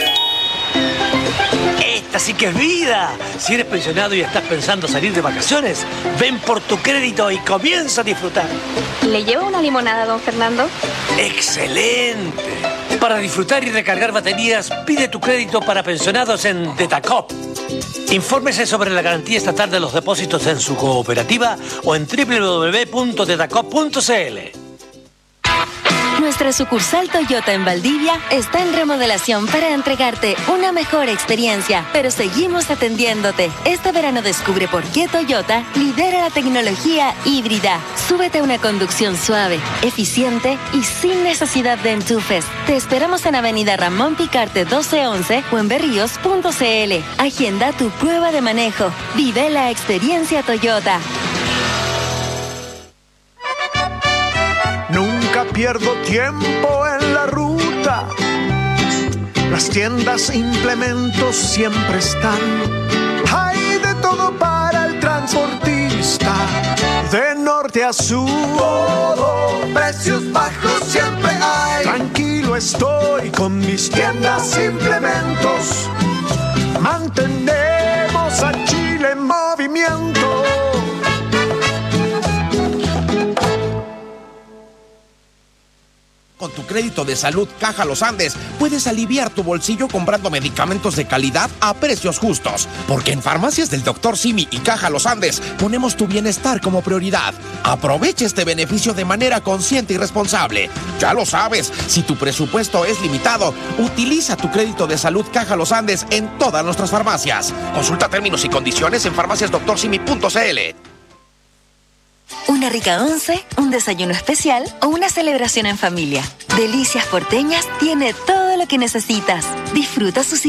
Esta sí que es vida. Si eres pensionado y estás pensando salir de vacaciones, ven por tu crédito y comienza a disfrutar. ¿Le llevo una limonada, don Fernando? ¡Excelente! Para disfrutar y recargar baterías, pide tu crédito para pensionados en Detacop. Infórmese sobre la garantía estatal de los depósitos en su cooperativa o en www.detacop.cl. Nuestra sucursal Toyota en Valdivia está en remodelación para entregarte una mejor experiencia, pero seguimos atendiéndote. Este verano descubre por qué Toyota lidera la tecnología híbrida. Súbete a una conducción suave, eficiente y sin necesidad de enchufes. Te esperamos en Avenida Ramón Picarte 1211 o en berríos.cl. Agenda tu prueba de manejo. Vive la experiencia Toyota. Nunca pierdo tiempo en la ruta. Las tiendas, implementos siempre están. Hay de todo para el transportista. De norte a sur, todo, precios bajos siempre hay. Tranquilo estoy con mis tiendas, implementos. Mantenemos a Chile en movimiento. Con tu crédito de salud Caja Los Andes puedes aliviar tu bolsillo comprando medicamentos de calidad a precios justos. Porque en Farmacias del Dr. Simi y Caja Los Andes ponemos tu bienestar como prioridad. Aprovecha este beneficio de manera consciente y responsable. Ya lo sabes, si tu presupuesto es limitado, utiliza tu crédito de salud Caja Los Andes en todas nuestras farmacias. Consulta términos y condiciones en farmaciasdoctorsimi.cl. Una rica once, un desayuno especial o una celebración en familia. Delicias Porteñas tiene todo lo que necesitas. Disfruta sus